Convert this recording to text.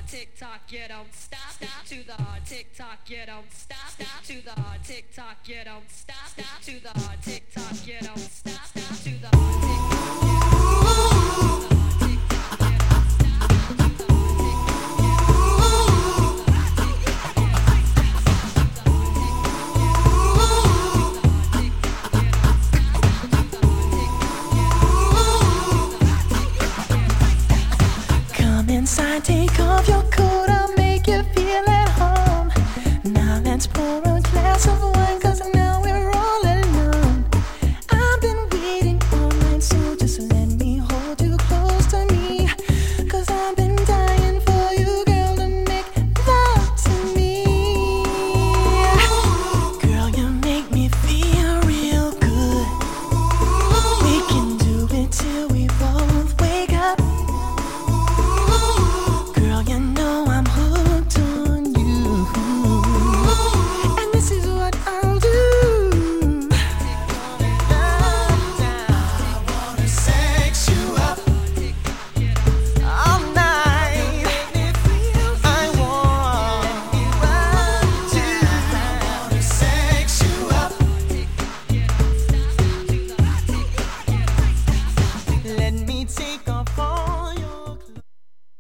tick tock, you don't stop. Stop to the tick tock, you don't stop. Stop to the tick tock, you don't stop. Stop to the tick tock, you don't stop. Stop to the tick tock. Inside, take off your coat.